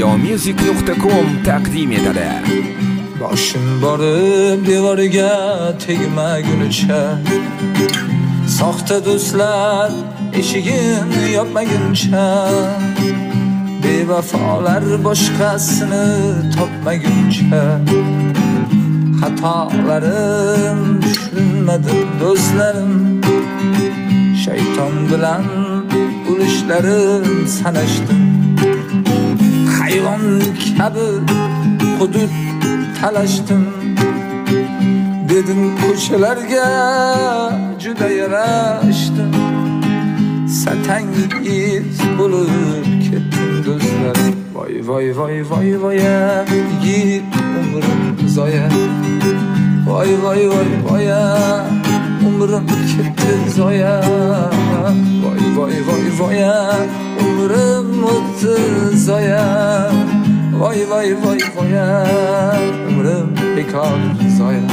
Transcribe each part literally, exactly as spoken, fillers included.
ziyomusic nuqta com taqdim etadi. Boshim borib devoriga tegmagunicha, soxta do'stlar eshigini yopmaguncha, bevafolar boshqasini topmaguncha, xatolarim tushunmadim do'stlarim, shayton bilan ulushlarim sanashdim. Hayvon kabi hudud talashdim, dedim ko'chalarga juda yarashdim. Satangiz bo'lib ketdim do'stlarim. Voy voy voy voy voy, yigit umrim zoya. Voy voy voy voy, umrim ketdi zoya. Voy voy voy voy, umrim o'tdi zoya. Voy voy voy voy, umrim bekor zoya.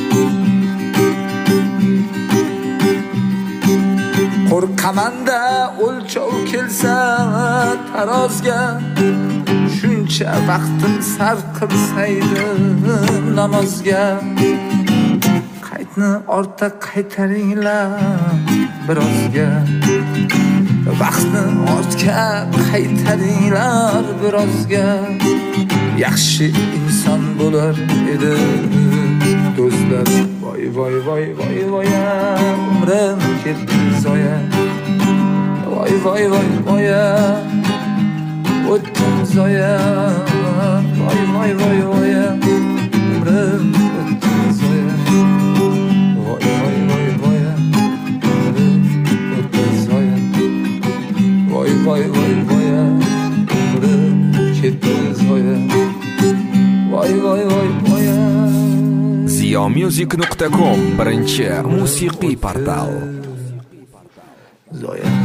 Qo'rqamanda o'lchov kelsa tarozga, shuncha vaqtim sarf qilsaydi namozga. Qaytni ortga qaytaringlar birozga, vaqtni ortga qaytaringlar birozga. Yaxshi inson bo'lar edi do'stlar. Voy voy voy voy voy, umrim ketdi zoya. Voy voy voy voy, o'tdi zoya. Voy voy voy voy, umrim o'tdi zoya. Voy voy voy voy, umrim o'tdi zoya. Voy voy voy voy, umrim ketdi zoya. Voy voy voy voy. ziyomusic nuqta com birinchi musiqiy portal. Zoya.